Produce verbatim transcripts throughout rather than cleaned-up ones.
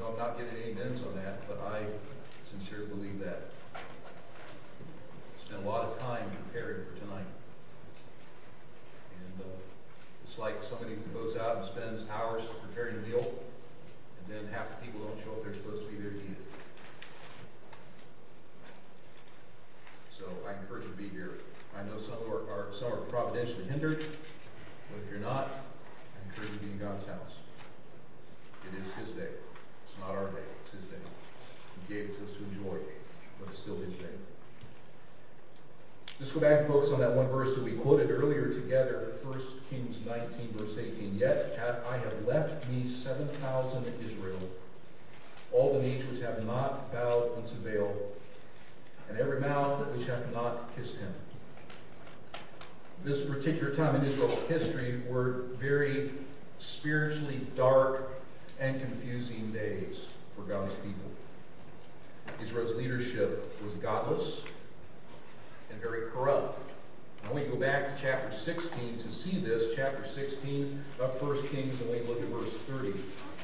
know I'm not getting any amens on that, but I sincerely believe that. Spent a lot of time preparing for tonight. And uh, it's like somebody who goes out and spends hours preparing a meal, and then half the people don't show up they're supposed to be there to eat it. So I encourage you to be here. I know some are, are some are providentially hindered, but if you're not, I encourage you to be in God's house. It is His day. It's not our day. It's His day. He gave it to us to enjoy, but it's still His day. Let's go back and focus on that one verse that we quoted earlier together, First Kings nineteen, verse eighteen. Yet I have left me seven thousand in Israel, all the knees which have not bowed unto Baal, and every mouth which hath not kissed him. This particular time in Israel's history were very spiritually dark and confusing days for God's people. Israel's leadership was godless and very corrupt. Now, when you go back to chapter sixteen to see this, chapter sixteen of First Kings, and when you look at verse thirty.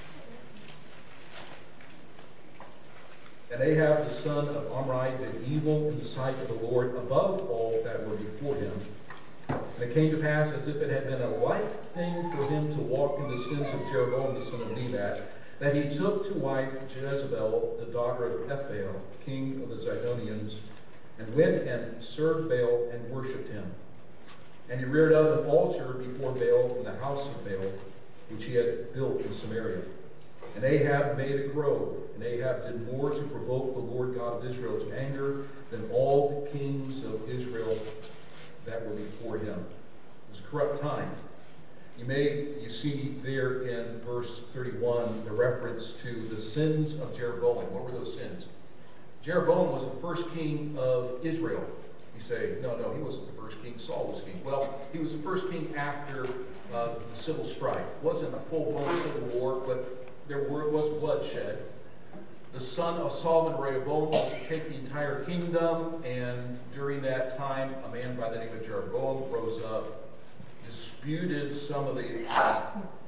And Ahab the son of Omri did evil in the sight of the Lord above all that were before him. And it came to pass, as if it had been a like thing for him to walk in the sins of Jeroboam the son of Nebat, that he took to wife Jezebel, the daughter of Ethbaal, king of the Zidonians, and went and served Baal and worshipped him. And he reared up an altar before Baal in the house of Baal, which he had built in Samaria. And Ahab made a grove, and Ahab did more to provoke the Lord God of Israel to anger than all the kings of Israel that were before him. It was a corrupt time. You may, you see there in verse thirty-one, the reference to the sins of Jeroboam. What were those sins? Jeroboam was the first king of Israel. You say, no, no, he wasn't the first king. Saul was king. Well, he was the first king after uh, the civil strife. It wasn't a full-blown civil war, but there were, was bloodshed. The son of Solomon, Rehoboam, was to take the entire kingdom, and during that time, a man by the name of Jeroboam rose up, disputed some of the uh,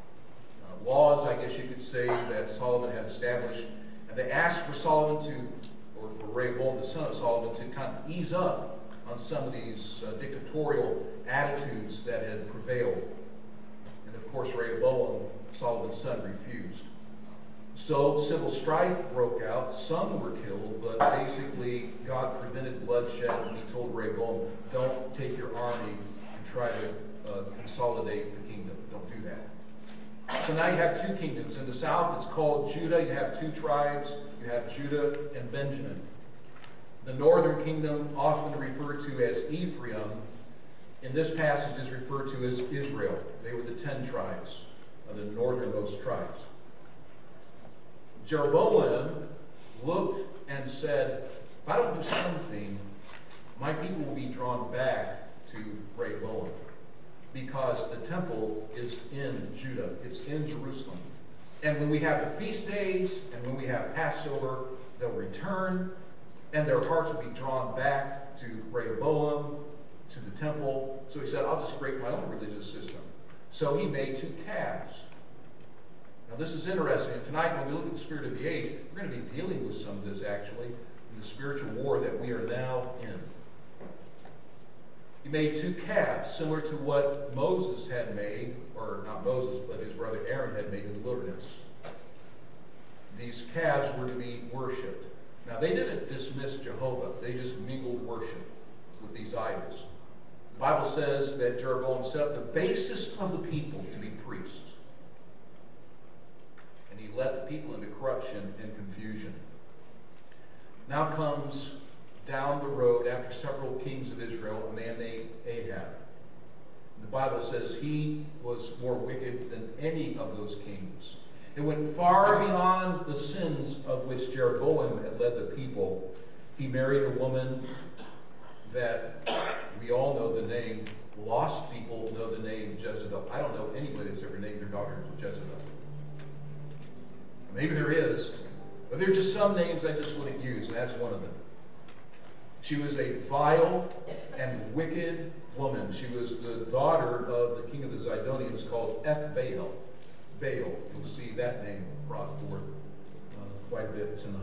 laws, I guess you could say, that Solomon had established, and they asked for Solomon to, or for Rehoboam, the son of Solomon, to kind of ease up on some of these uh, dictatorial attitudes that had prevailed. And of course, Rehoboam, Solomon's son, refused. So civil strife broke out. Some were killed, but basically God prevented bloodshed, and he told Rehoboam, don't take your army and try to uh, consolidate the kingdom. Don't do that. So now you have two kingdoms. In the south, it's called Judah. You have two tribes. You have Judah and Benjamin. The northern kingdom, often referred to as Ephraim, in this passage is referred to as Israel. They were the ten tribes of the northernmost tribes. Jeroboam looked and said, if I don't do something, my people will be drawn back to Rehoboam, because the temple is in Judah. It's in Jerusalem. And when we have the feast days and when we have Passover, they'll return, and their hearts will be drawn back to Rehoboam, to the temple. So he said, I'll just create my own religious system. So he made two calves. Now this is interesting. And tonight when we look at the spirit of the age, we're going to be dealing with some of this actually in the spiritual war that we are now in. He made two calves, similar to what Moses had made, or not Moses, but his brother Aaron had made in the wilderness. These calves were to be worshipped. Now they didn't dismiss Jehovah. They just mingled worship with these idols. The Bible says that Jeroboam set up the basis of the people to be priests. And he led the people into corruption and confusion. Now comes down the road, after several kings of Israel, a man named Ahab. The Bible says he was more wicked than any of those kings. It went far beyond the sins of which Jeroboam had led the people. He married a woman that we all know the name. Lost people know the name Jezebel. I don't know anybody that's ever named their daughter Jezebel. Maybe there is, but there are just some names I just wouldn't use, and that's one of them. She was a vile and wicked woman. She was the daughter of the king of the Zidonians called Ethbaal. Baal. You'll see that name brought forth uh, quite a bit tonight.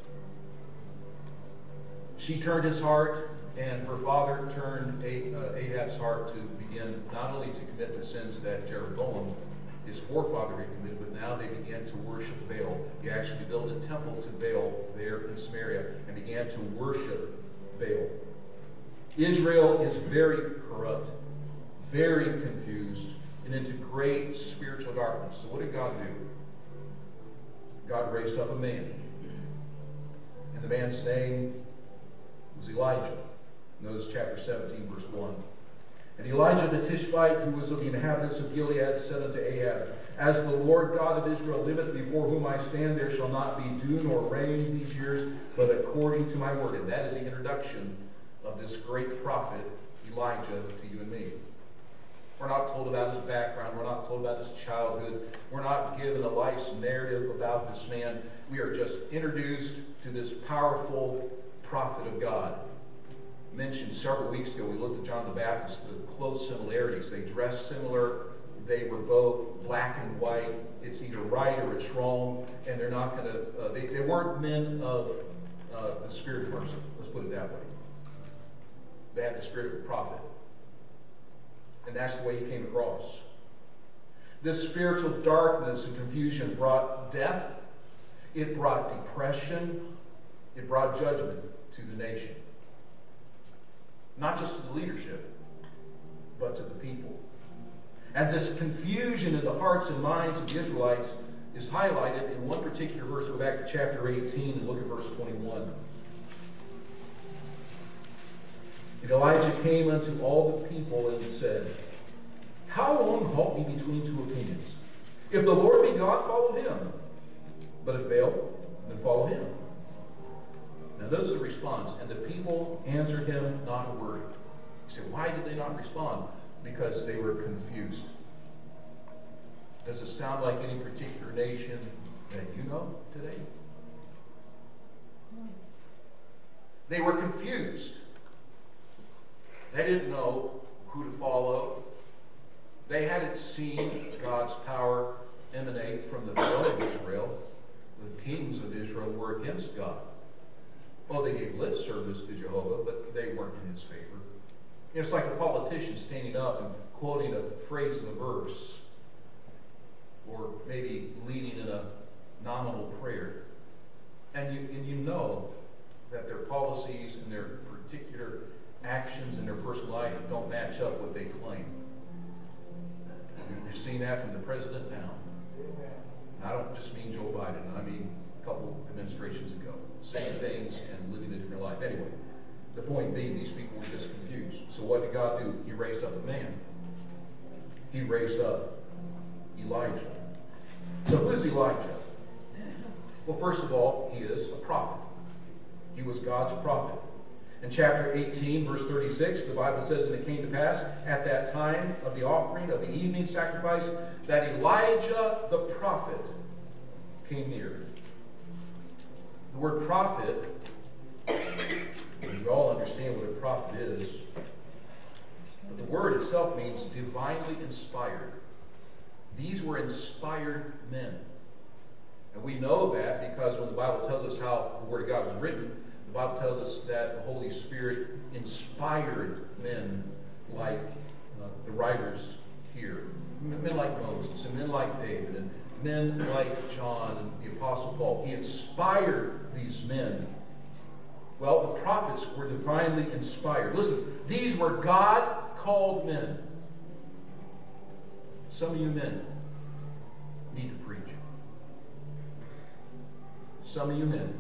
She turned his heart, and her father turned Ahab's heart to begin not only to commit the sins that Jeroboam, his forefather, had committed, but now they began to worship Baal. He actually built a temple to Baal there in Samaria and began to worship Baal. Israel is very corrupt, very confused, and into great spiritual darkness. So what did God do? God raised up a man. And the man's name was Elijah. Notice chapter seventeen, verse one. And Elijah the Tishbite, who was of the inhabitants of Gilead, said unto Ahab, As the Lord God of Israel liveth, before whom I stand, there shall not be dew nor rain these years, but according to my word. And that is the introduction of this great prophet, Elijah, to you and me. We're not told about his background. We're not told about his childhood. We're not given a life's narrative about this man. We are just introduced to this powerful prophet of God. Mentioned several weeks ago, we looked at John the Baptist, the close similarities. They dressed similar. They were both black and white. It's either right or it's wrong. And they're not going to, uh, they, they weren't men of uh, the spirit of mercy. Let's put it that way. They had the spirit of a prophet. And that's the way he came across. This spiritual darkness and confusion brought death. It brought depression. It brought judgment to the nation. Not just to the leadership, but to the people. And this confusion in the hearts and minds of the Israelites is highlighted in one particular verse. Go back to chapter eighteen and look at verse twenty-one. And Elijah came unto all the people and said, How long halt ye between two opinions? If the Lord be God, follow him. But if Baal, then follow him. Now notice the response. And the people answered him not a word. You say, why did they not respond? Because they were confused. Does it sound like any particular nation that you know today? They were confused. They didn't know who to follow. They hadn't seen God's power emanate from the throne of Israel. The kings of Israel were against God. Well, they gave lip service to Jehovah, but they weren't in his favor. You know, it's like a politician standing up and quoting a phrase of a verse, or maybe leading in a nominal prayer. And you, and you know that their policies and their particular actions in their personal life don't match up what they claim. We've seen that from the president now. And I don't just mean Joe Biden. I mean a couple administrations ago. Saying things and living a different life. Anyway, the point being, these people were just confused. So what did God do? He raised up a man. He raised up Elijah. So who is Elijah? Well, first of all, he is a prophet. He was God's prophet. In chapter eighteen, verse thirty-six, the Bible says, And it came to pass at that time of the offering of the evening sacrifice that Elijah the prophet came near. The word prophet, we all understand what a prophet is, but the word itself means divinely inspired. These were inspired men. And we know that because when the Bible tells us how the Word of God was written, the Bible tells us that the Holy Spirit inspired men like uh, the writers here. Men like Moses and men like David and men like John and the Apostle Paul. He inspired these men. Well, the prophets were divinely inspired. Listen, these were God-called men. Some of you men need to preach. Some of you men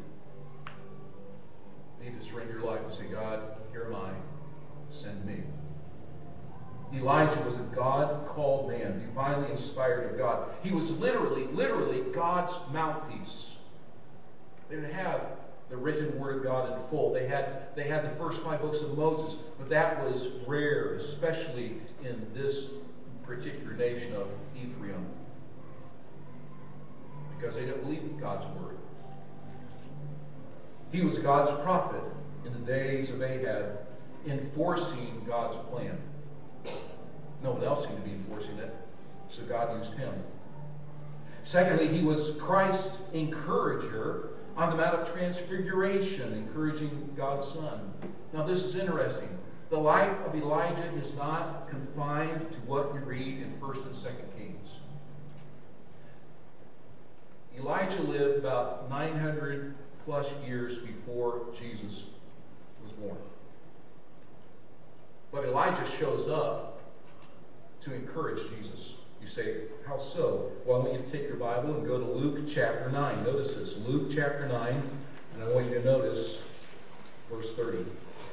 need to surrender your life and say, God, here am I. Send me. Elijah was a God-called man, divinely inspired of God. He was literally, literally God's mouthpiece. They didn't have the written Word of God in full. They had, they had the first five books of Moses, but that was rare, especially in this particular nation of Ephraim, because they didn't believe in God's Word. He was God's prophet in the days of Ahab, enforcing God's plan. No one else seemed to be enforcing it, so God used him. Secondly, he was Christ's encourager on the Mount of Transfiguration, encouraging God's Son. Now this is interesting. The life of Elijah is not confined to what you read in First and Second Kings. Elijah lived about nine hundred plus years before Jesus was born. But Elijah shows up to encourage Jesus. You say, how so? Well, I want you to take your Bible and go to Luke chapter nine. Notice this, Luke chapter nine, and I want you to notice verse thirty.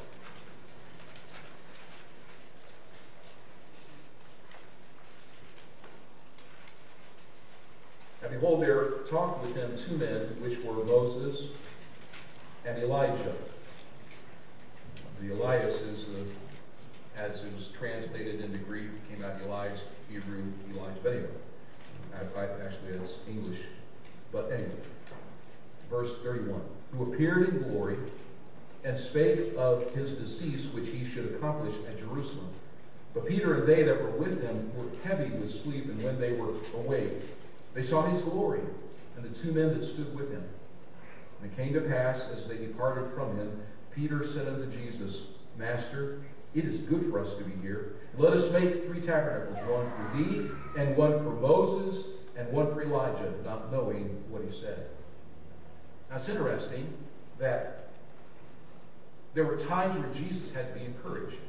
And behold, there talked with him two men, which were Moses and Elijah. The Elias is, uh, as it was translated into Greek, came out Elias, Hebrew, Elijah. But anyway, I, I, actually it's English. But anyway, verse thirty-one. Who appeared in glory and spake of his decease, which he should accomplish at Jerusalem. But Peter and they that were with him were heavy with sleep, and when they were awake, they saw his glory, and the two men that stood with him. And it came to pass, as they departed from him, Peter said unto Jesus, Master, it is good for us to be here. Let us make three tabernacles, one for thee, and one for Moses, and one for Elijah, not knowing what he said. Now it's interesting that there were times where Jesus had to be encouraged.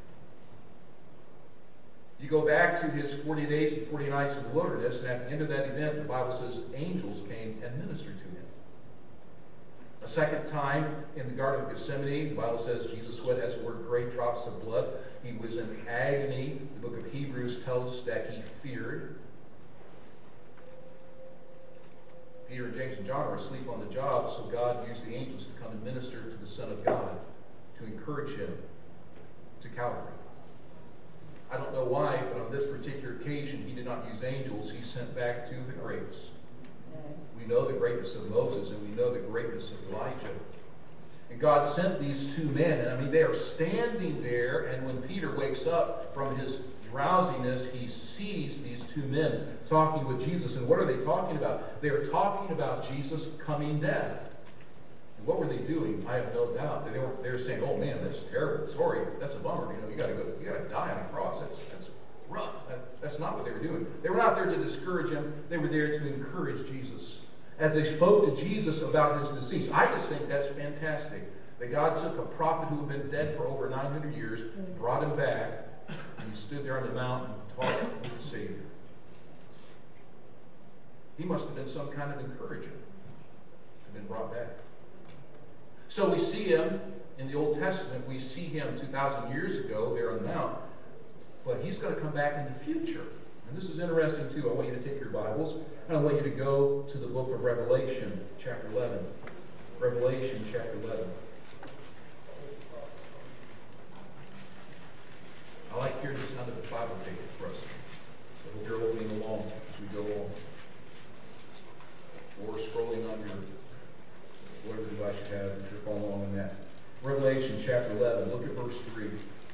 You go back to his forty days and forty nights in the wilderness, and at the end of that event, the Bible says angels came and ministered to him. A second time in the Garden of Gethsemane, the Bible says Jesus sweat as it were great drops of blood. He was in agony. The book of Hebrews tells us that he feared. Peter and James and John are asleep on the job, so God used the angels to come and minister to the Son of God, to encourage him to Calvary. I don't know why, but on this particular occasion, he did not use angels. He sent back two of the greats. We know the greatness of Moses, and we know the greatness of Elijah. And God sent these two men, and I mean, they are standing there, and when Peter wakes up from his drowsiness, he sees these two men talking with Jesus. And what are they talking about? They are talking about Jesus' coming death. And what were they doing? I have no doubt that they were they were saying, "Oh man, that's terrible. Sorry, that's a bummer. You know, you got to go, you got to die on a cross. That's that's rough." That, that's not what they were doing. They were not there to discourage him. They were there to encourage Jesus. As they spoke to Jesus about his decease, I just think that's fantastic. That God took a prophet who had been dead for over nine hundred years, brought him back, and he stood there on the mountain talking with the Savior. He must have been some kind of encourager to have been brought back. So we see him in the Old Testament. We see him two thousand years ago there on the mount. But he's going to come back in the future. And this is interesting too. I want you to take your Bibles and I want you to go to the book of Revelation, chapter eleven. Revelation, chapter eleven. I like hearing the sound of the Bible taking for us. So I hope you're opening along as we go along. Or scrolling on your whatever device you have, if you're following along in that. Revelation chapter eleven, look at verse three.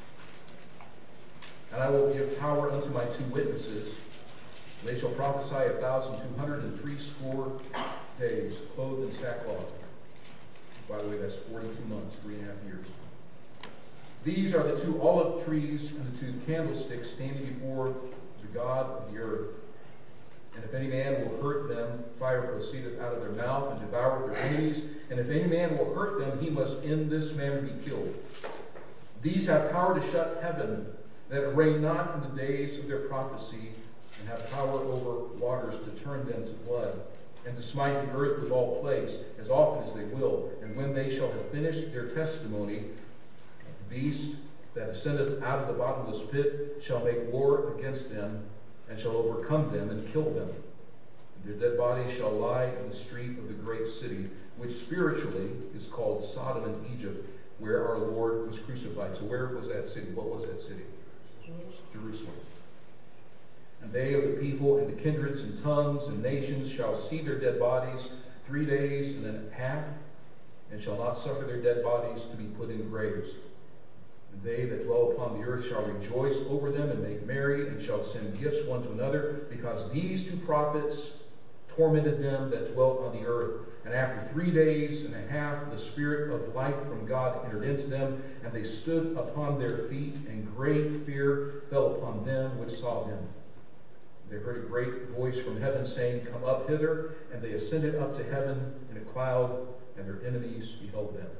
And I will give power unto my two witnesses, and they shall prophesy a thousand two hundred and three score days, clothed in sackcloth. By the way, that's forty-two months, three and a half years. These are the two olive trees and the two candlesticks standing before the God of the earth. And if any man will hurt them, fire proceedeth out of their mouth and devoureth their enemies. And if any man will hurt them, he must in this manner be killed. These have power to shut heaven, that it rain not in the days of their prophecy, and have power over waters to turn them to blood, and to smite the earth with all plagues, as often as they will. And when they shall have finished their testimony, the beast that ascendeth out of the bottomless pit shall make war against them, and shall overcome them and kill them. And their dead bodies shall lie in the street of the great city, which spiritually is called Sodom and Egypt, where our Lord was crucified. So where was that city? What was that city? Jerusalem. And they of the people and the kindreds and tongues and nations shall see their dead bodies three days and a half, and shall not suffer their dead bodies to be put in graves. And they that dwell upon the earth shall rejoice over them and make merry, and shall send gifts one to another, because these two prophets tormented them that dwelt on the earth. And after three days and a half, the Spirit of life from God entered into them, and they stood upon their feet, and great fear fell upon them which saw him. They heard a great voice from heaven saying, Come up hither. And they ascended up to heaven in a cloud, and their enemies beheld them.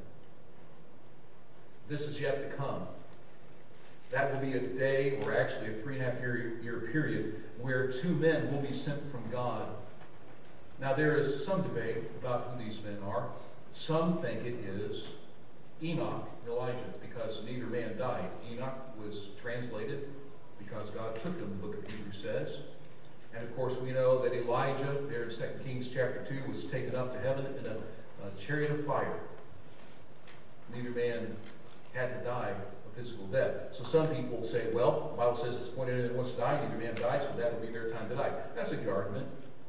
This is yet to come. That will be a day, or actually a three and a half year, year period, where two men will be sent from God. Now there is some debate about who these men are. Some think it is Enoch and Elijah, because neither man died. Enoch was translated because God took him, the book of Hebrews says. And of course we know that Elijah, there in Second Kings chapter two, was taken up to heaven in a, a chariot of fire. Neither man had to die a physical death. So some people say, well, the Bible says it's appointed anyone wants to die, neither man dies, so that will be their time to die. That's a good argument.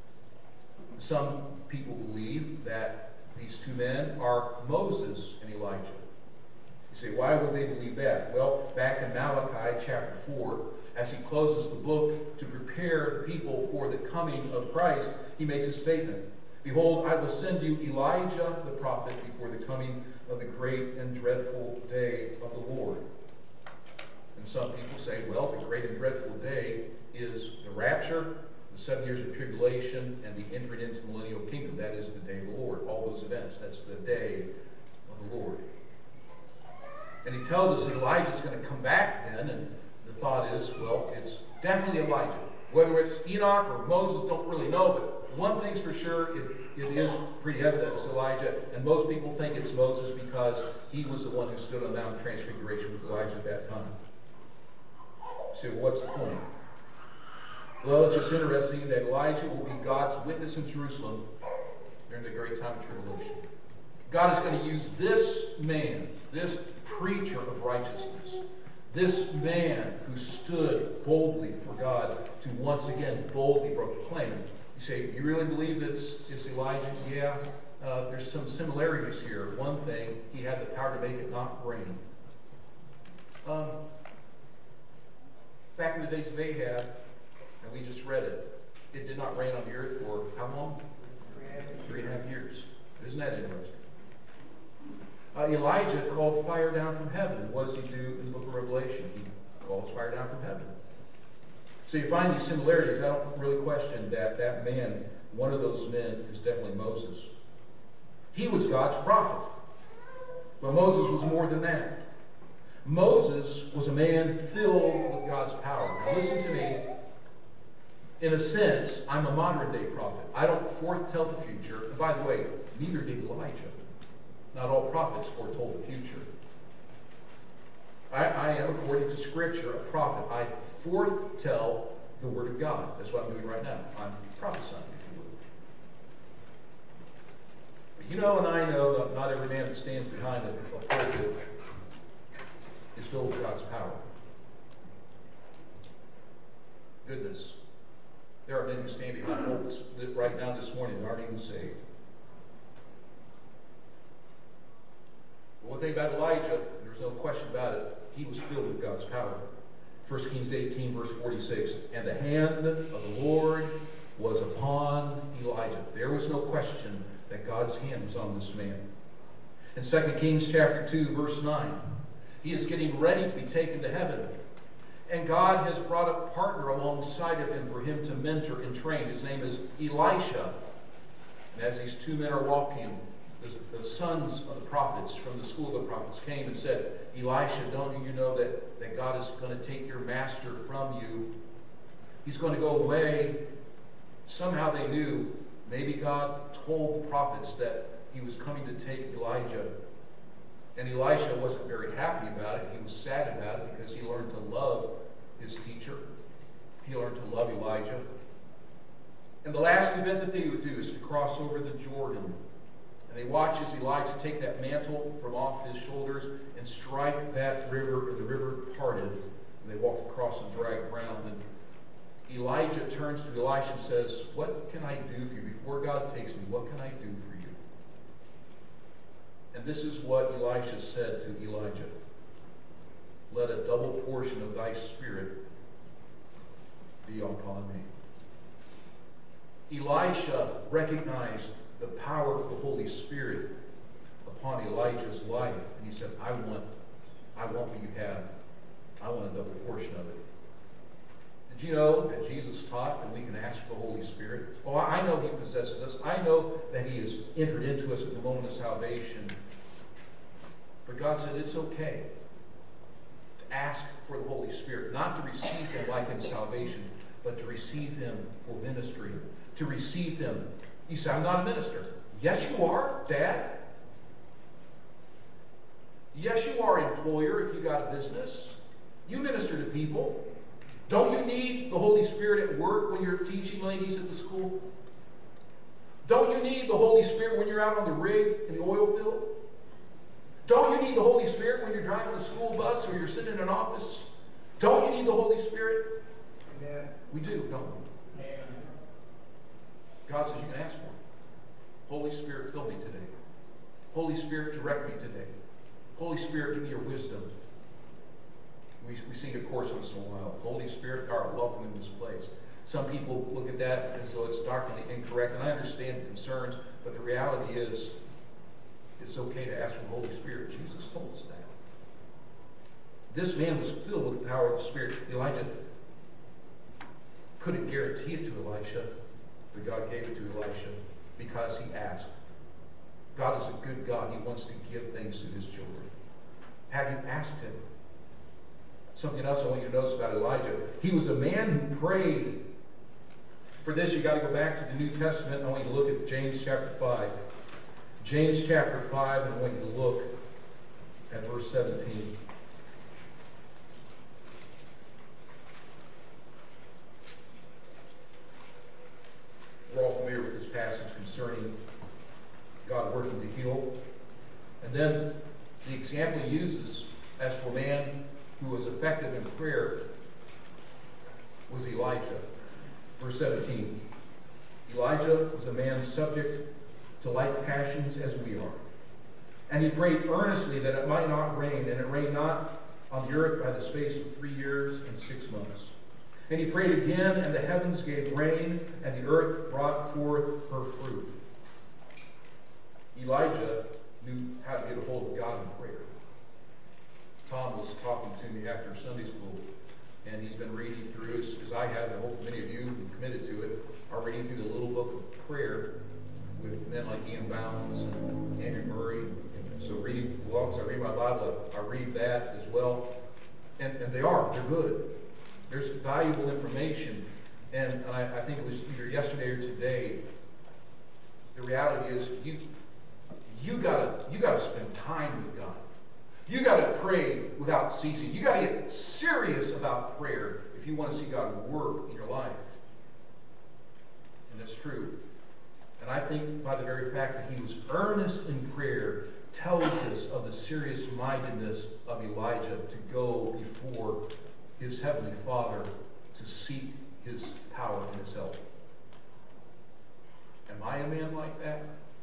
Some people believe that these two men are Moses and Elijah. You say, why would they believe that? Well, back in Malachi chapter four, as he closes the book to prepare the people for the coming of Christ, he makes a statement. Behold, I will send you Elijah the prophet before the coming of the great and dreadful day of the Lord. And some people say, well, the great and dreadful day is the rapture, the seven years of tribulation, and the entering into the millennial kingdom. That is the day of the Lord. All those events. That's the day of the Lord. And he tells us that Elijah is going to come back then, and the thought is, well, it's definitely Elijah. Whether it's Enoch or Moses, don't really know, but one thing's for sure, it, it is pretty evident it's Elijah, and most people think it's Moses because he was the one who stood on Mount Transfiguration with Elijah at that time. So what's the point? Well, it's just interesting that Elijah will be God's witness in Jerusalem during the great time of tribulation. God is going to use this man, this preacher of righteousness, this man who stood boldly for God to once again boldly proclaim. You say, you really believe it's, it's Elijah? Yeah, uh, there's some similarities here. One thing, he had the power to make it not rain. Um, back in the days of Ahab, and we just read it, it did not rain on the earth for how long? Three and a half years. Isn't that interesting? Uh, Elijah called fire down from heaven. What does he do in the book of Revelation? He calls fire down from heaven. So you find these similarities. I don't really question that that man, one of those men, is definitely Moses. He was God's prophet. But Moses was more than that. Moses was a man filled with God's power. Now listen to me. In a sense, I'm a modern day prophet. I don't foretell the future. And by the way, neither did Elijah. Not all prophets foretold the future. I, I am, according to Scripture, a prophet. I foretell the Word of God. That's what I'm doing right now. I'm prophesying, if you will. But you know and I know that not every man that stands behind a, a pulpit is filled with God's power. Goodness. There are men who stand behind pulpits right now this morning that aren't even saved. But one thing about Elijah, there's no question about it, he was filled with God's power. First Kings eighteen, verse forty-six, and the hand of the Lord was upon Elijah. There was no question that God's hand was on this man. In Second Kings chapter two, verse nine, he is getting ready to be taken to heaven. And God has brought a partner alongside of him for him to mentor and train. His name is Elisha. And as these two men are walking, the, the sons of the prophets from the school of the prophets came and said, Elisha, don't you know that, that God is going to take your master from you? He's going to go away. Somehow they knew, maybe God told the prophets that he was coming to take Elijah. And Elisha wasn't very happy about it. He was sad about it because he learned to love his teacher. He learned to love Elijah. And the last event that they would do is to cross over the Jordan. And they watch as Elijah take that mantle from off his shoulders and strike that river, and the river parted. And they walked across on dry ground. And Elijah turns to Elisha and says, what can I do for you? Before God takes me, what can I do for you? And this is what Elisha said to Elijah. Let a double portion of thy spirit be upon me. Elisha recognized the power of the Holy Spirit upon Elijah's life, and he said, I want, I want what you have. I want a double portion of it. Did you know that Jesus taught that we can ask for the Holy Spirit? Oh, I know He possesses us. I know that He has entered into us at the moment of salvation. But God said it's okay to ask for the Holy Spirit, not to receive Him like in salvation, but to receive Him for ministry, to receive Him. You say, I'm not a minister. Yes, you are, Dad. Yes, you are employer if you got a business. You minister to people. Don't you need the Holy Spirit at work when you're teaching ladies at the school? Don't you need the Holy Spirit when you're out on the rig in the oil field? Don't you need the Holy Spirit when you're driving the school bus or you're sitting in an office? Don't you need the Holy Spirit? Amen. We do, don't we? Amen. God says you can ask for it. Holy Spirit, fill me today. Holy Spirit, direct me today. Holy Spirit, give me your wisdom. We, we sing a chorus once in a while. Holy Spirit, thou art welcome in this place. Some people look at that as though it's doctrinally incorrect, and I understand the concerns, but the reality is it's okay to ask for the Holy Spirit. Jesus told us that. This man was filled with the power of the Spirit. Elijah couldn't guarantee it to Elisha, but God gave it to Elisha because he asked. God is a good God. He wants to give things to His children. Have you asked Him? Something else I want you to notice about Elijah. He was a man who prayed. For this, you've got to go back to the New Testament. I want you to look at James chapter five. James chapter five, and I want you to look at verse seventeen. We're all familiar with this passage concerning God working to heal. And then the example He uses as to a man who was effective in prayer was Elijah. Verse seventeen. Elijah was a man subject to like passions as we are. And he prayed earnestly that it might not rain, and it rained not on the earth by the space of three years and six months. And he prayed again, and the heavens gave rain, and the earth brought forth her fruit. Elijah knew how to get a hold of God in prayer. Tom was talking to me after Sunday school, and he's been reading through, as, as I have, and I hope many of you who committed to it are reading through the little book of prayer with men like Ian Bounds and Andrew Murray. And so reading, as long as I read my Bible, I, I read that as well. And, and they are, they're good. There's valuable information. And, and I, I think it was either yesterday or today, the reality is you you gotta you gotta spend time with God. You got to pray without ceasing. You got to get serious about prayer if you want to see God work in your life. And that's true. And I think by the very fact that he was earnest in prayer tells us of the serious mindedness of Elijah to go before his heavenly Father to seek His power and His help. Am I a man like that?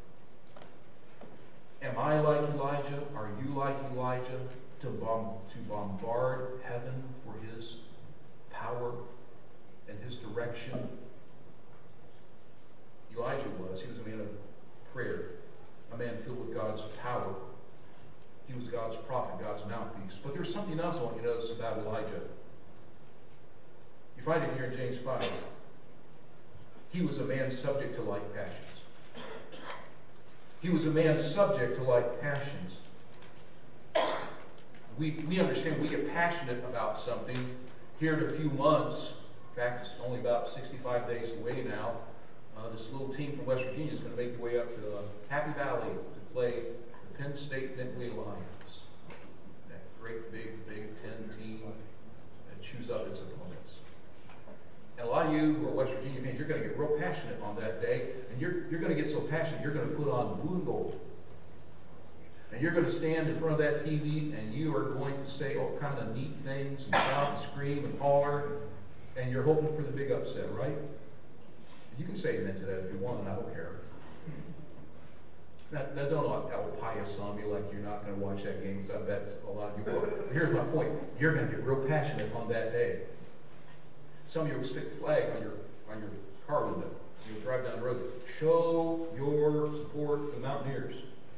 Am I like Elijah? Are you like Elijah to, bomb, to bombard heaven for His power and His direction? Elijah was. He was a man of prayer, a man filled with God's power. He was God's prophet, God's mouthpiece. But there's something else I want you to notice about Elijah. You find it here in James five. He was a man subject to like passions. He was a man subject to like passions. We, we understand we get passionate about something. Here in a few months, in fact, it's only about sixty-five days away now, uh, this little team from West Virginia is going to make their way up to uh, Happy Valley to play the Penn State Nittany Lions. That great big Big Ten team that chews up its opponents. And a lot of you who are West Virginia fans, you're going to get real passionate on that day, and you're, you're going to get so passionate, you're going to put on blue and gold. And you're going to stand in front of that T V, and you are going to say all kind of neat things, and shout and scream and holler, and you're hoping for the big upset, right? You can say amen to that if you want, and I don't care. Now, now don't out pious on me like you're not going to watch that game, because I bet a lot of you will. But here's my point. You're going to get real passionate on that day. Some of you will stick a flag on your on your car window. You drive down the road. Show your support for the Mountaineers.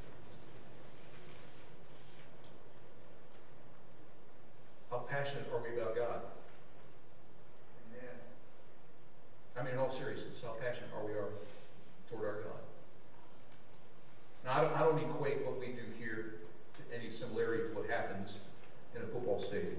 How passionate are we about God? Amen. I mean, in all seriousness, how passionate are we are toward our God? Now, I don't, I don't equate what we do here to any similarity to what happens in a football stadium.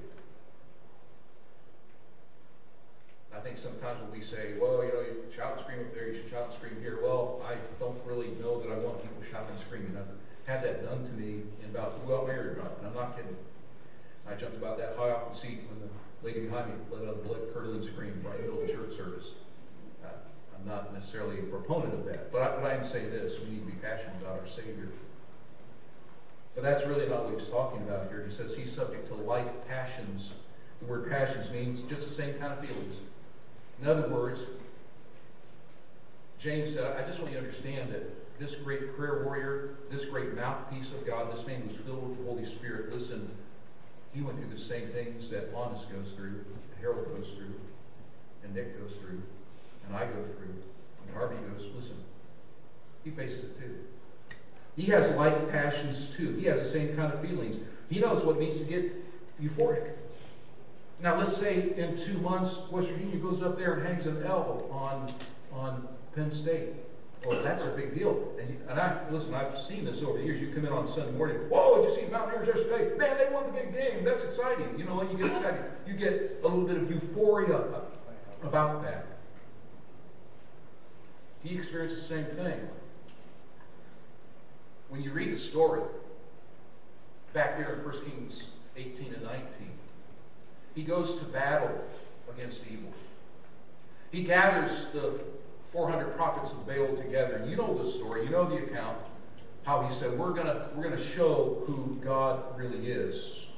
I think sometimes when we say, well, you know, you shout and scream up there, you should shout and scream here. Well, I don't really know that I want people shouting and screaming. I've had that done to me in about who got married or not, and I'm not kidding. I jumped about that high off the seat when the lady behind me let out a blood-curdling scream right in the middle of the church service. Uh, I'm not necessarily a proponent of that, but I, but I am saying this: we need to be passionate about our Savior. But that's really not what he's talking about here. He says he's subject to like passions. The word passions means just the same kind of feelings. In other words, James said, I just want you to understand that this great prayer warrior, this great mouthpiece of God, this man who's filled with the Holy Spirit, listen, he went through the same things that Monus goes through, Harold goes through, and Nick goes through, and I go through, and Harvey goes, listen, he faces it too. He has like passions too. He has the same kind of feelings. He knows what it means to get euphoric. Now, let's say in two months, West Virginia goes up there and hangs an L on on Penn State. Well, that's a big deal. And, you, and I listen, I've seen this over the years. You come in on Sunday morning. Whoa, did you see the Mountaineers yesterday? Man, they won the big game. That's exciting. You know what? You get excited. You get a little bit of euphoria about that. He experienced the same thing. When you read the story back there in First Kings eighteen and nineteen. He goes to battle against evil. He gathers the four hundred prophets of Baal together. You know the story. You know the account. How he said, we're going to we're gonna show who God really is.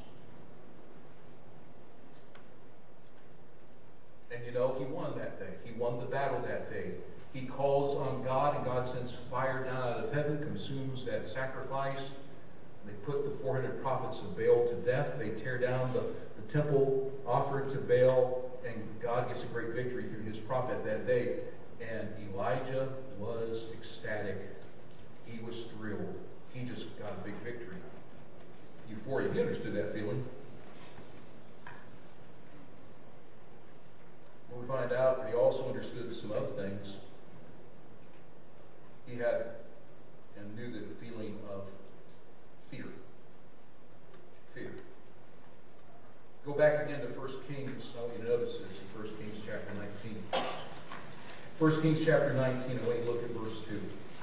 And you know, he won that day. He won the battle that day. He calls on God, and God sends fire down out of heaven, consumes that sacrifice. They put the four hundred prophets of Baal to death. They tear down the, the temple offered to Baal, and God gets a great victory through his prophet that day. And Elijah was ecstatic. He was thrilled. He just got a big victory. Euphoria. He understood that feeling. When we find out that he also understood some other things, he had and knew the feeling of fear. Fear. Go back again to First Kings. I want you to notice this in First Kings chapter nineteen. First Kings chapter nineteen, I want you to look at verse two.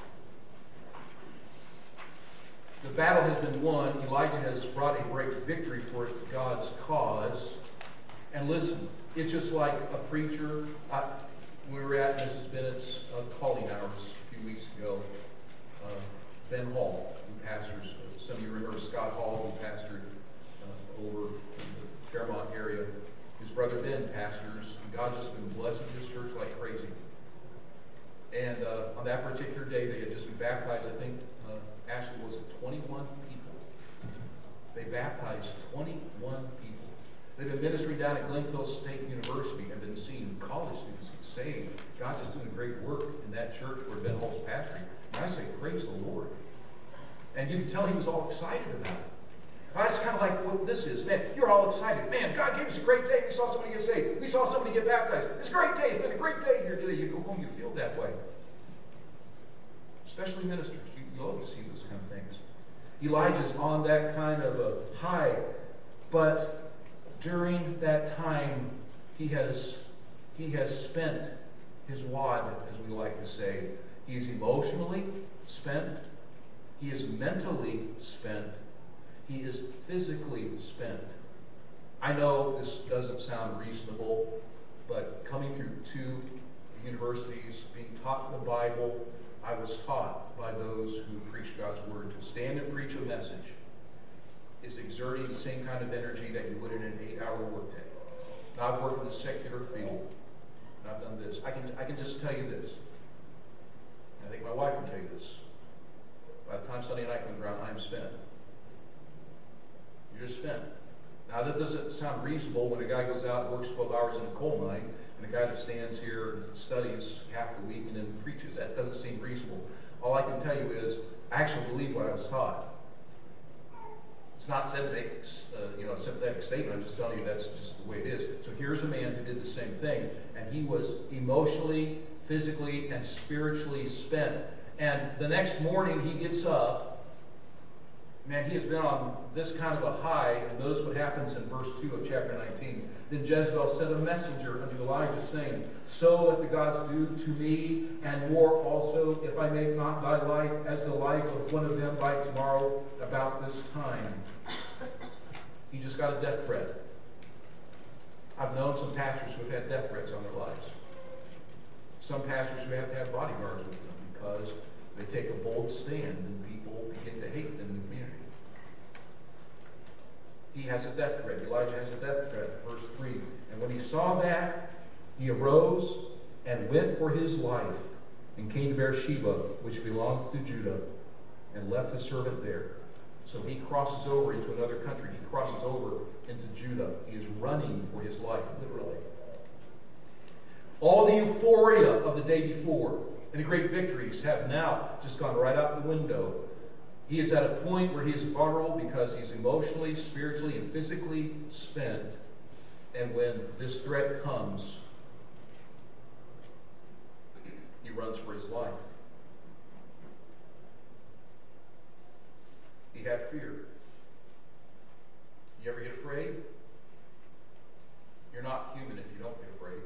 The battle has been won. Elijah has brought a great victory for God's cause. And listen, it's just like a preacher. I, we were at Missus Bennett's uh, calling hours a few weeks ago. Uh, Ben Hall, who pastors, uh, some of you remember Scott Hall, who pastored uh, over in the Fairmont area. His brother Ben pastors, and God's just been blessing his church like crazy. And uh, on that particular day, they had just been baptized, I think, uh, Ashley, was it twenty-one people? They baptized twenty-one people. They've been ministering down at Glencoe State University and been seeing college students get saved. God's just doing a great work in that church where Ben Hall's pastoring. And I say, praise the Lord. And you can tell he was all excited about it. That's kind of like what this is. Man, you're all excited. Man, God gave us a great day. We saw somebody get saved. We saw somebody get baptized. It's a great day. It's been a great day here today. You go home, you feel that way. Especially ministers. You, you love to see those kind of things. Elijah's on that kind of a high. But during that time, he has he has spent his wad, as we like to say. He is emotionally spent. He is mentally spent. He is physically spent. I know this doesn't sound reasonable, but coming through two universities, being taught the Bible, I was taught by those who preach God's Word to stand and preach a message is exerting the same kind of energy that you would in an eight-hour workday. Now, I've worked in the secular field, and I've done this. I can, I can just tell you this. I think my wife can tell you this. By the time Sunday night comes around, I'm spent. You're just spent. Now, that doesn't sound reasonable when a guy goes out and works twelve hours in a coal mine, and And the guy that stands here and studies half the week and then preaches, that doesn't seem reasonable. All I can tell you is, I actually believe what I was taught. It's not sympathetic, uh, you know, a sympathetic statement. I'm just telling you that's just the way it is. So here's a man who did the same thing, and he was emotionally, physically, and spiritually spent. And the next morning he gets up. Man, he has been on this kind of a high, and notice what happens in verse two of chapter nineteen. Then Jezebel sent a messenger unto Elijah, saying, So let the gods do to me, and more also, if I make not thy life as the life of one of them by tomorrow about this time. He just got a death threat. I've known some pastors who have had death threats on their lives. Some pastors who have to have bodyguards with them because they take a bold stand and people begin to hate them in the community. He has a death threat. Elijah has a death threat. Verse three. And when he saw that, he arose and went for his life and came to Beersheba, which belonged to Judah, and left his servant there. So he crosses over into another country. He crosses over into Judah. He is running for his life, literally. All the euphoria of the day before and the great victories have now just gone right out the window. He is at a point where he is vulnerable because he's emotionally, spiritually, and physically spent. And when this threat comes, he runs for his life. He had fear. You ever get afraid? You're not human if you don't get afraid.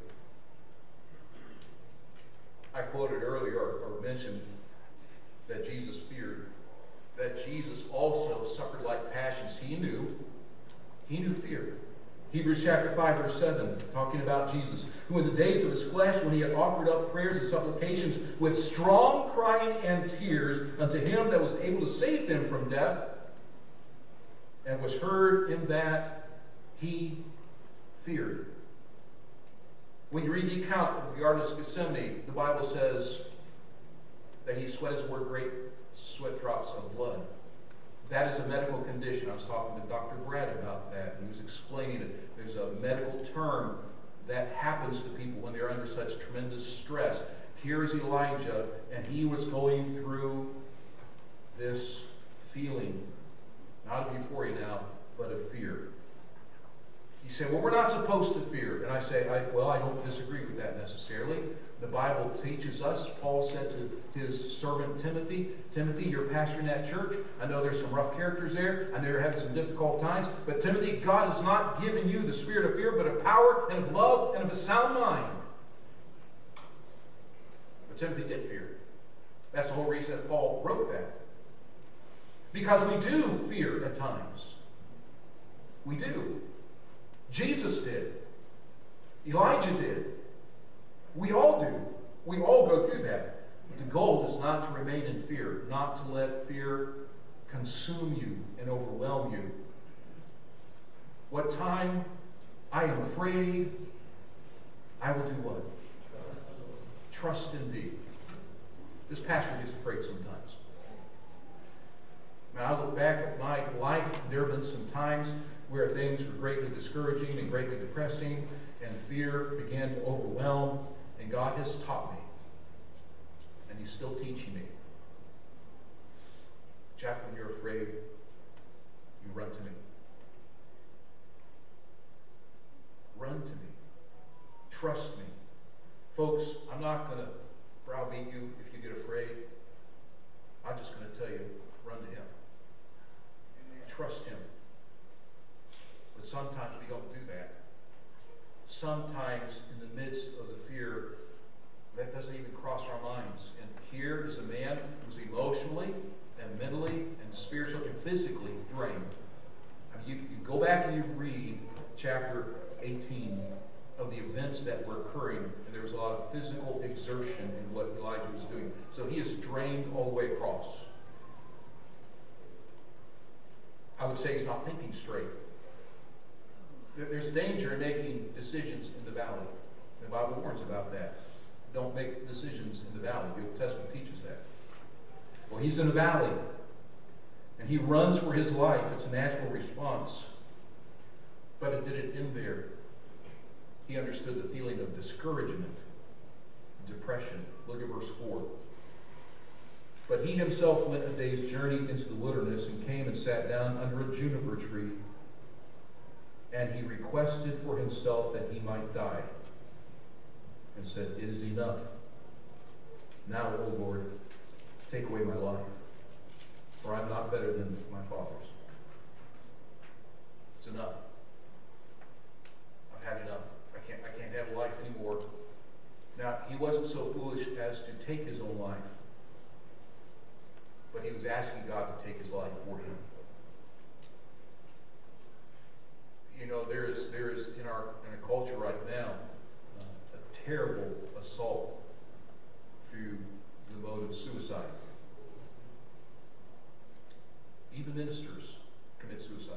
I quoted earlier, or, or mentioned, that Jesus feared. That Jesus also suffered like passions. He knew. He knew fear. Hebrews chapter five, verse seven, talking about Jesus, who in the days of his flesh, when he had offered up prayers and supplications with strong crying and tears unto him that was able to save him from death, and was heard in that he feared. When you read the account of the Garden of Gethsemane, the Bible says that he sweat as were great sweat drops of blood. That is a medical condition. I was talking to Doctor Brad about that. He was explaining it. There's a medical term that happens to people when they're under such tremendous stress. Here's Elijah, and he was going through this feeling, not of euphoria now, but of fear. You say, well, we're not supposed to fear. And I say, I, well, I don't disagree with that necessarily. The Bible teaches us, Paul said to his servant Timothy, Timothy, you're pastoring that church. I know there's some rough characters there. I know you're having some difficult times. But Timothy, God has not given you the spirit of fear, but of power and of love and of a sound mind. But Timothy did fear. That's the whole reason that Paul wrote that. Because we do fear at times. We do. Jesus did. Elijah did. We all do. We all go through that. But the goal is not to remain in fear, not to let fear consume you and overwhelm you. What time I am afraid, I will do what? Trust in thee. This pastor gets afraid sometimes. Now, I look back at my life, and there have been some times where things were greatly discouraging and greatly depressing, and fear began to overwhelm, and God has taught me, and He's still teaching me. Jeff, when you're afraid, you run to me. Run to me. Trust me. Folks, I'm not going to browbeat you if you get afraid. I'm just going to tell you, run to Him. Trust Him. But sometimes we don't do that. Sometimes in the midst of the fear, that doesn't even cross our minds. And here is a man who's emotionally and mentally and spiritually and physically drained. I mean, you, you go back and you read chapter eighteen of the events that were occurring, and there was a lot of physical exertion in what Elijah was doing. So he is drained all the way across. I would say he's not thinking straight. There's danger in making decisions in the valley. The Bible warns about that. Don't make decisions in the valley. The Old Testament teaches that. Well, he's in a valley, and he runs for his life. It's a natural response. But it didn't end there. He understood the feeling of discouragement, depression. Look at verse four. But he himself went a day's journey into the wilderness and came and sat down under a juniper tree. And he requested for himself that he might die, and said, It is enough. Now, O Lord, take away my life, for I am not better than my fathers. It's enough. I've had enough. I can't, I can't have life anymore. Now, he wasn't so foolish as to take his own life, but he was asking God to take his life for him. You know, there is there is in our in our culture right now uh, a terrible assault through the mode of suicide. Even ministers commit suicide.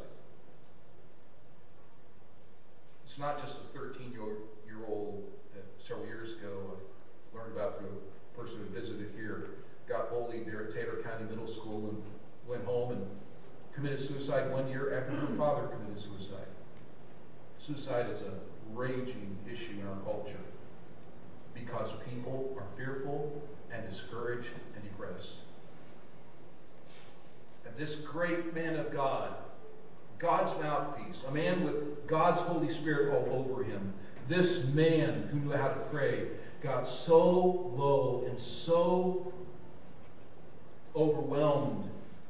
It's not just a thirteen-year-old that several years ago I learned about through a person who visited here, got bullied there at Taylor County Middle School and went home and committed suicide one year after her father committed suicide. Suicide is a raging issue in our culture because people are fearful and discouraged and depressed. And this great man of God, God's mouthpiece, a man with God's Holy Spirit all over him, this man who knew how to pray, got so low and so overwhelmed,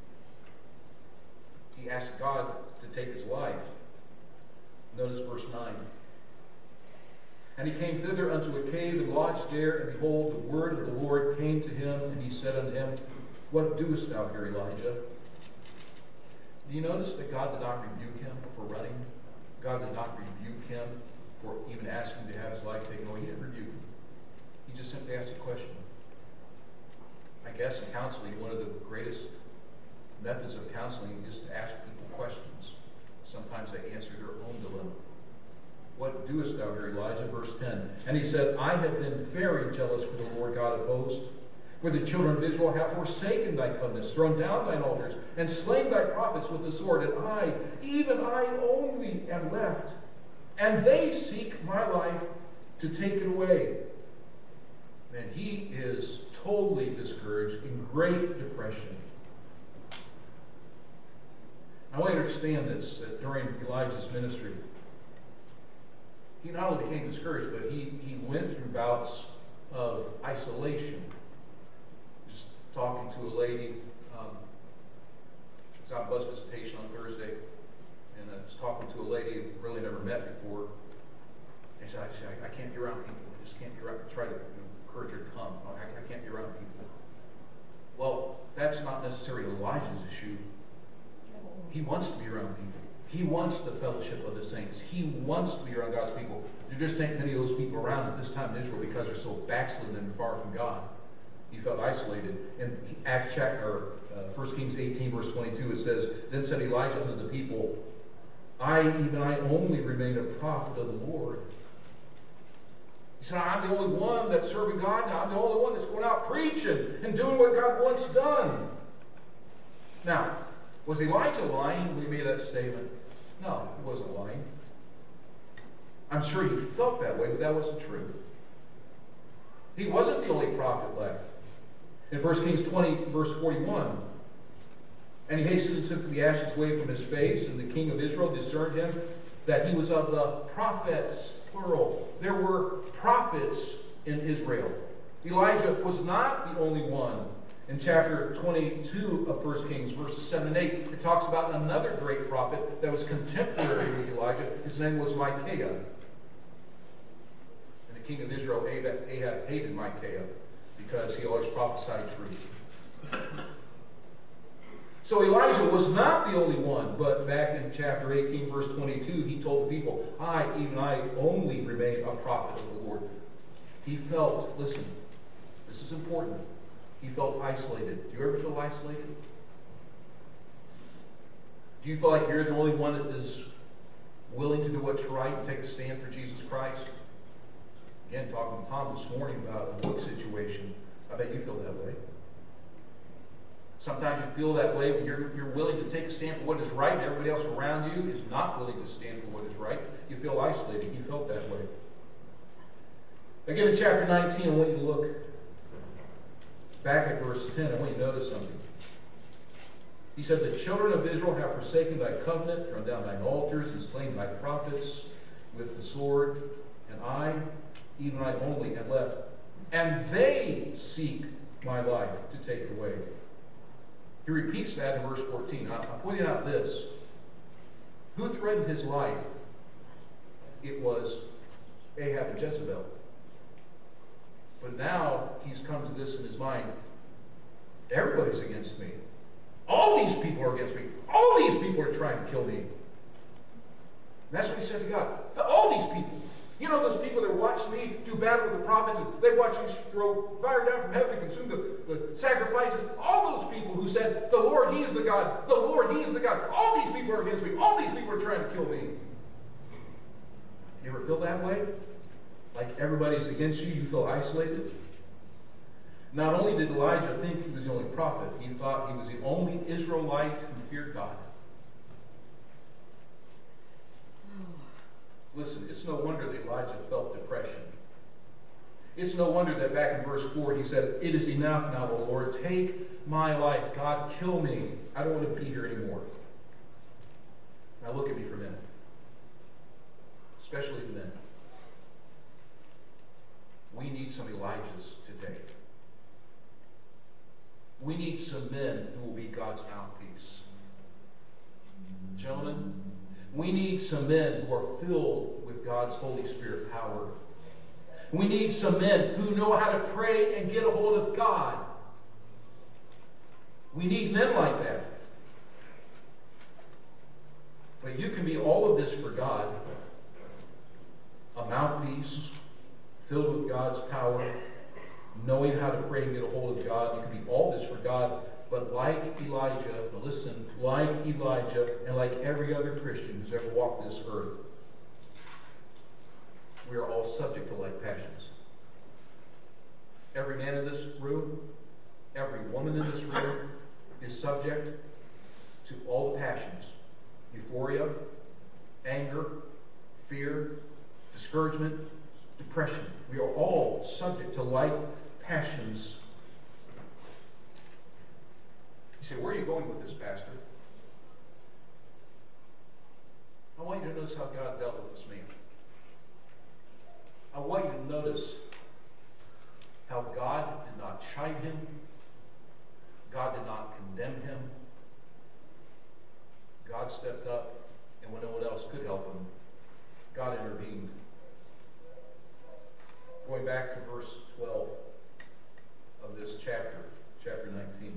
he asked God to take his life. Notice verse nine. And he came thither unto a cave and lodged there, and behold, the word of the Lord came to him, and he said unto him, What doest thou here, Elijah? Do you notice that God did not rebuke him for running? God did not rebuke him for even asking to have his life taken away. He didn't rebuke him. He just simply asked a question. I guess in counseling, one of the greatest methods of counseling is to ask people questions. Sometimes they answer their own dilemma. What doest thou here, Elijah? Verse ten. And he said, I have been very jealous for the Lord God of hosts. For the children of Israel have forsaken thy covenants, thrown down thine altars, and slain thy prophets with the sword. And I, even I only, am left. And they seek my life to take it away. And he is totally discouraged, in great depression. I want you to understand this, that during Elijah's ministry, he not only became discouraged, but he, he went through bouts of isolation. Just talking to a lady, um, I was out on bus visitation on Thursday, and I was talking to a lady I'd really never met before. And she said, I, I can't be around people. I just can't be around. I try to you know, encourage her to come. I, I can't be around people. Well, that's not necessarily Elijah's issue. He wants to be around people. He wants the fellowship of the saints. He wants to be around God's people. There just ain't many of those people around at this time in Israel because they're so backslidden and far from God. He felt isolated. In Act or uh, First Kings eighteen, verse twenty-two, it says, Then said Elijah unto the people, I, even I only remain a prophet of the Lord. He said, I'm the only one that's serving God now. I'm the only one that's going out preaching and doing what God wants done. Now, was Elijah lying when he made that statement? No, he wasn't lying. I'm sure he felt that way, but that wasn't true. He wasn't the only prophet left. In First Kings twenty, verse forty-one, and he hastened and took the ashes away from his face, and the king of Israel discerned him that he was of the prophets, plural. There were prophets in Israel. Elijah was not the only one. In chapter twenty-two of First Kings, verses seven and eight, it talks about another great prophet that was contemporary with Elijah. His name was Micaiah. And the king of Israel, Ahab, Ahab hated Micaiah because he always prophesied truth. So Elijah was not the only one, but back in chapter eighteen, verse twenty-two, he told the people, I, even I, only remain a prophet of the Lord. He felt, listen, this is important, he felt isolated. Do you ever feel isolated? Do you feel like you're the only one that is willing to do what's right and take a stand for Jesus Christ? Again, talking to Tom this morning about a book situation, I bet you feel that way. Sometimes you feel that way when you're, you're willing to take a stand for what is right and everybody else around you is not willing to stand for what is right. You feel isolated. You felt that way. Again, in chapter nineteen, I want you to look back at verse ten. I want you to notice something. He said, the children of Israel have forsaken thy covenant, thrown down thine altars, and slain thy prophets with the sword. And I, even I only, am left. And they seek my life to take it away. He repeats that in verse fourteen. I'm pointing out this. Who threatened his life? It was Ahab and Jezebel. But now he's come to this in his mind. Everybody's against me. All these people are against me. All these people are trying to kill me. And that's what he said to God. All these people. You know those people that watched me do battle with the prophets, and they watched me throw fire down from heaven to consume the, the sacrifices. All those people who said, the Lord, He is the God. The Lord, He is the God. All these people are against me. All these people are trying to kill me. You ever feel that way? Like everybody's against you, you feel isolated? Not only did Elijah think he was the only prophet, he thought he was the only Israelite who feared God. Listen, it's no wonder that Elijah felt depression. It's no wonder that back in verse four he said, it is enough now, O Lord. Take my life. God, kill me. I don't want to be here anymore. Now look at me for a minute. Especially the men. We need some Elijahs today. We need some men who will be God's mouthpiece. Gentlemen, we need some men who are filled with God's Holy Spirit power. We need some men who know how to pray and get a hold of God. We need men like that. But you can be all of this for God. A mouthpiece, filled with God's power, knowing how to pray and get a hold of God. You can be all this for God. But like Elijah, listen, like Elijah and like every other Christian who's ever walked this earth, we are all subject to like passions. Every man in this room, every woman in this room is subject to all the passions. Euphoria, anger, fear, discouragement, depression. We are all subject to like passions. You say, where are you going with this, Pastor? I want you to notice how God dealt with this man. I want you to notice how God did not chide him. God did not condemn him. God stepped up, and when no one else could help him, God intervened. Going back to verse twelve of this chapter, chapter nineteen.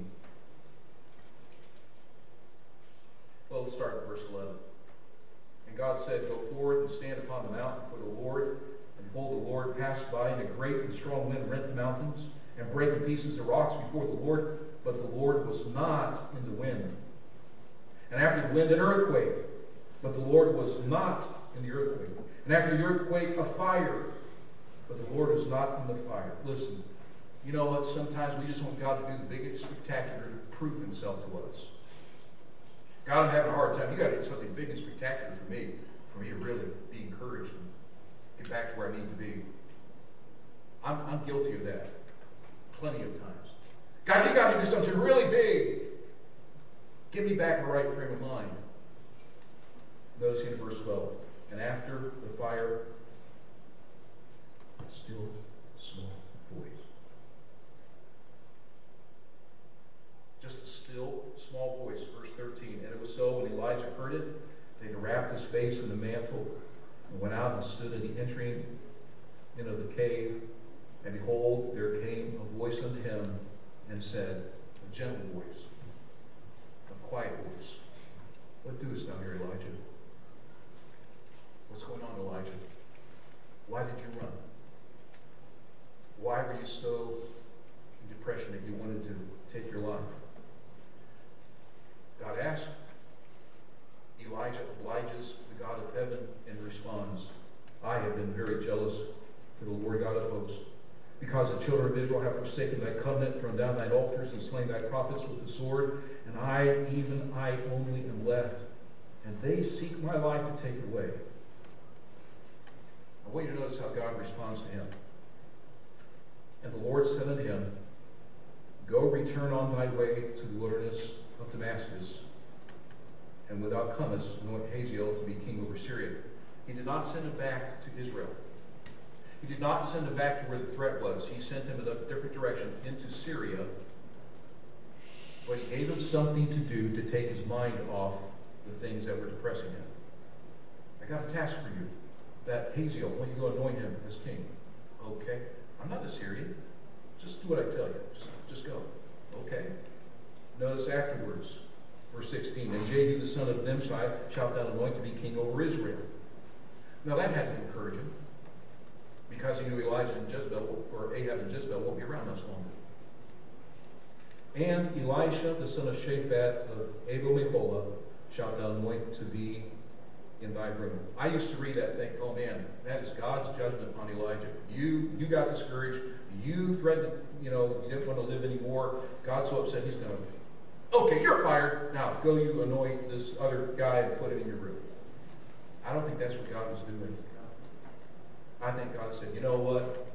Well, let's start at verse eleven. And God said, go forth and stand upon the mountain for the Lord. And behold, the Lord passed by, and a great and strong wind rent the mountains, and brake in pieces the rocks before the Lord. But the Lord was not in the wind. And after the wind, an earthquake. But the Lord was not in the earthquake. And after the earthquake, a fire. But the Lord was not in the fire. Listen, you know what? Sometimes we just want God to do the biggest spectacular to prove himself to us. God, I'm having a hard time. You got to do something big and spectacular for me, for me to really be encouraged and get back to where I need to be. I'm, I'm guilty of that plenty of times. God, you got to do something really big. Get me back in the right frame of mind. Notice in verse twelve. And after the fire, a still small voice. Just a still small voice. Verse thirteen. And it was so when Elijah heard it, that he wrapped his face in the mantle and went out and stood at the entering into the cave. And behold, there came a voice unto him and said, a gentle voice, a quiet voice. What doest thou here, Elijah? What's going on, Elijah? Why did you run? Why were you so in depression that you wanted to take your life? God asked. Elijah obliges the God of heaven and responds, I have been very jealous for the Lord God of hosts, because the children of Israel have forsaken thy covenant, thrown down thine altars, and slain thy prophets with the sword, and I, even I only, am left, and they seek my life to take it away. I want you to notice how God responds to him. And the Lord said unto him, Go, return on thy way to the wilderness of Damascus, and when thou comest, anoint Hazael to be king over Syria. He did not send him back to Israel. He did not send him back to where the threat was. He sent him in a different direction, into Syria. But he gave him something to do to take his mind off the things that were depressing him. I got a task for you. That Hazael, when you go anoint him as king. Okay. I'm not a Syrian. Just do what I tell you. Just, just go. Okay. Notice afterwards, verse sixteen, And Jehu the son of Nimshi shalt thou anoint to be king over Israel. Now that had to encourage him, because he knew Elijah and Jezebel, or Ahab and Jezebel, won't be around much longer. And Elisha the son of Shaphat of Abel-Meholah shalt thou anoint to be in thy room. I used to read that and think, oh man, that is God's judgment on Elijah. You you got discouraged. You threatened, you know, you didn't want to live anymore. God's so upset he's going to, okay, you're fired. Now go you anoint this other guy and put him in your room. I don't think that's what God was doing. I think God said, you know what?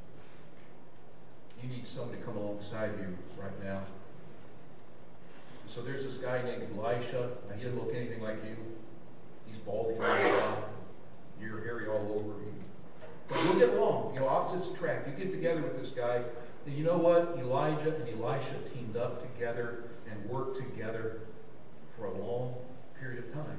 You need somebody to come alongside you right now. And so there's this guy named Elisha. Now, he doesn't look anything like you. He's balding on the top. You're hairy all over. But you'll get along. You know, opposites attract. You get together with this guy. And you know what? Elijah and Elisha teamed up together and worked together for a long period of time.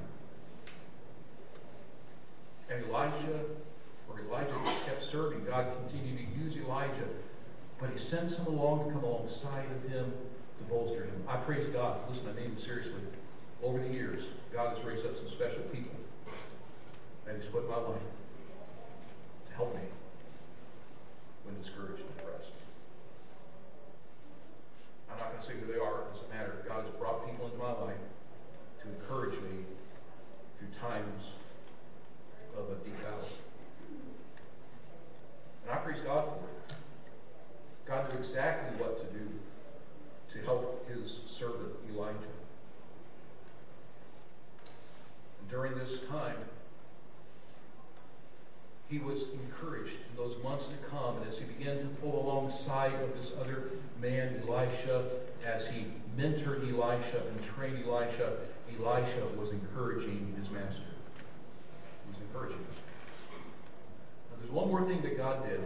And Elijah, or Elijah just kept serving. God continued to use Elijah. But he sent someone along to come alongside of him to bolster him. I praise God. Listen, I mean it seriously. Over the years, God has raised up some special people that He's put in my life to help me when discouraged and depressed. I'm not going to say who they are. It doesn't matter. God has brought people into my life to encourage me through times of a deep battle. And I praise God for it. God knew exactly what to do to help His servant Elijah. And during this time, he was encouraged in those months to come, and as he began to pull alongside of this other man, Elisha, as he mentored Elisha and trained Elisha, Elisha was encouraging his master. He was encouraging him. Now, there's one more thing that God did.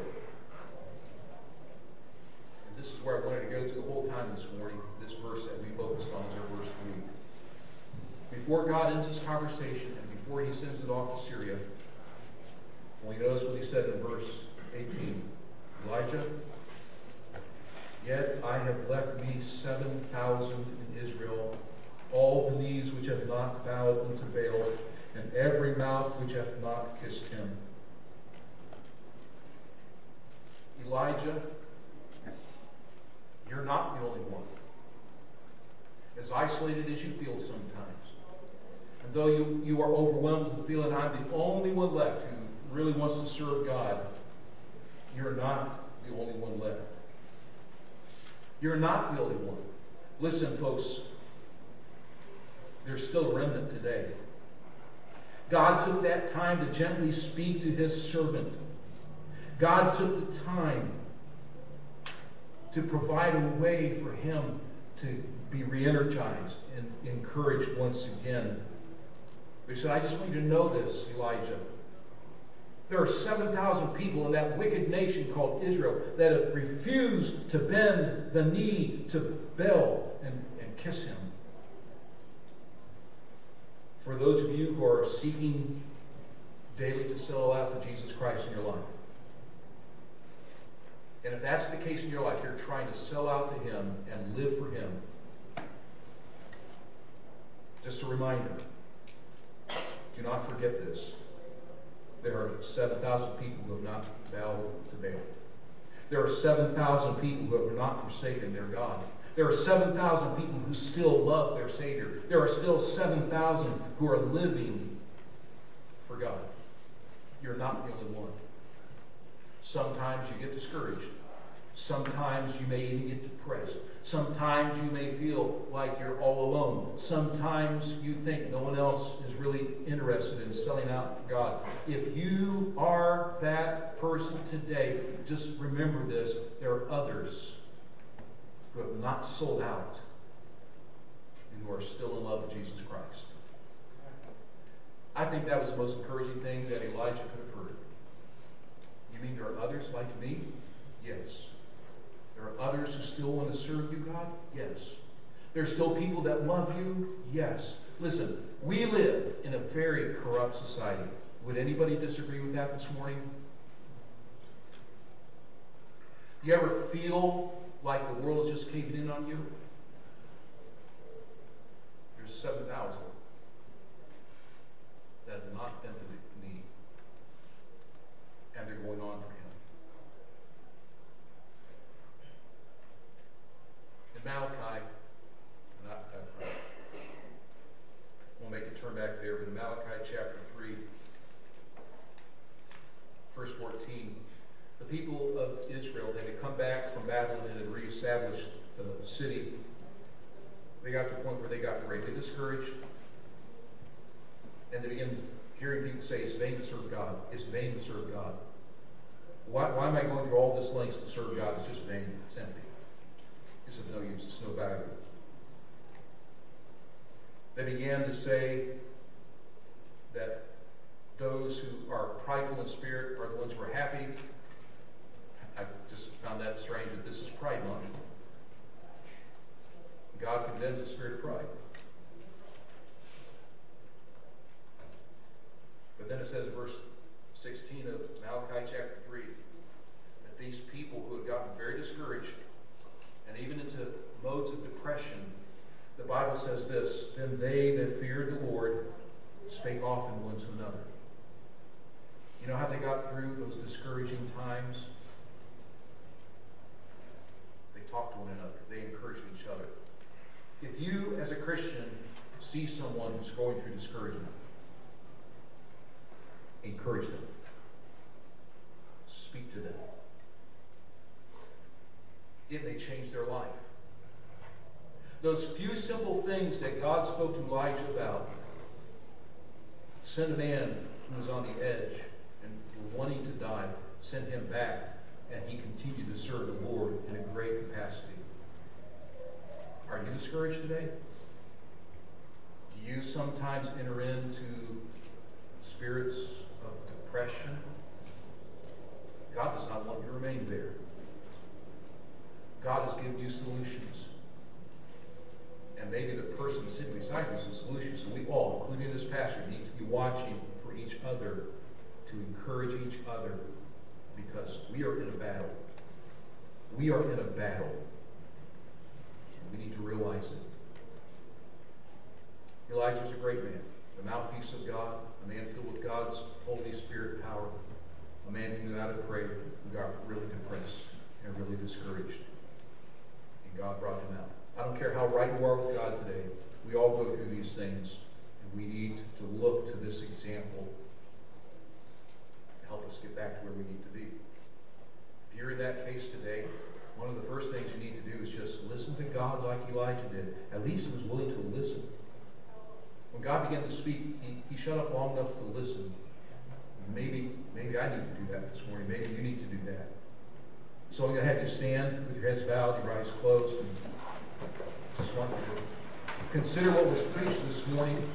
This is where I wanted to go to the whole time this morning. This verse that we focused on is our verse three. Before God ends this conversation and before He sends it off to Syria, well, you notice what He said in verse eighteen. Elijah, yet I have left me seven thousand in Israel, all the knees which have not bowed unto Baal, and every mouth which hath not kissed him. Elijah, you're not the only one. As isolated as you feel sometimes, and though you, you are overwhelmed with the feeling I'm the only one left who really wants to serve God, you're not the only one left. You're not the only one. Listen, folks, there's still a remnant today. God took that time to gently speak to His servant. God took the time to provide a way for him to be re-energized and encouraged once again. But he said, I just want you to know this, Elijah. There are seven thousand people in that wicked nation called Israel that have refused to bend the knee to Baal and, and kiss him. For those of you who are seeking daily to sell out to Jesus Christ in your life, and if that's the case in your life, you're trying to sell out to Him and live for Him. Just a reminder, do not forget this. There are seven thousand people who have not bowed to Baal. There are seven thousand people who have not forsaken their God. There are seven thousand people who still love their Savior. There are still seven thousand who are living for God. You're not the only one. Sometimes you get discouraged. Sometimes you may even get depressed. Sometimes you may feel like you're all alone. Sometimes you think no one else is really interested in selling out for God. If you are that person today, just remember this. There are others who have not sold out and who are still in love with Jesus Christ. I think that was the most encouraging thing that Elijah could have heard. You mean there are others like me? Yes. There are others who still want to serve you, God? Yes. There are still people that love you? Yes. Listen, we live in a very corrupt society. Would anybody disagree with that this morning? You ever feel like the world is just caving in on you? There's seven thousand that have not bent the knee, and they're going on for him. In Malachi, and I, I, I won't make a turn back there, but in Malachi chapter three, verse fourteen, the people of Israel had come back from Babylon and had reestablished the city. They got to the point where they got greatly discouraged, and they began hearing people say, it's vain to serve God. It's vain to serve God. Why, why am I going through all this lengths to serve God? It's just vain. It's empty. It's of no use. It's no value. They began to say that those who are prideful in spirit are the ones who are happy. I just found that strange that this is Pride Month. God condemns the spirit of pride. But then it says in verse sixteen of Malachi chapter three that these people who had gotten very discouraged and even into modes of depression, the Bible says this, then they that feared the Lord spake often one to another. You know how they got through those discouraging times? They talked to one another. They encouraged each other. If you, as a Christian, see someone who's going through discouragement, encourage them. Speak to them. It may change their life. Those few simple things that God spoke to Elijah about, send a man who was on the edge and wanting to die, send him back, and he continued to serve the Lord in a great capacity. Are you discouraged today? Do you sometimes enter into spirits of depression? God does not want you to remain there. God has given you solutions. And maybe the person sitting beside you is the solution. So we all, including this pastor, need to be watching for each other, to encourage each other, because we are in a battle. We are in a battle. We need to realize it. Elijah was a great man, the mouthpiece of God, a man filled with God's Holy Spirit power, a man who knew how to pray, who got really depressed and really discouraged. And God brought him out. I don't care how right you are with God today, we all go through these things, and we need to look to this example to help us get back to where we need to be. If you're in that case today, one of the first things you need to do is just listen to God like Elijah did. At least he was willing to listen. When God began to speak, he, he shut up long enough to listen. Maybe, maybe I need to do that this morning. Maybe you need to do that. So I'm going to have you stand with your heads bowed, your eyes closed, and just want you to consider what was preached this morning.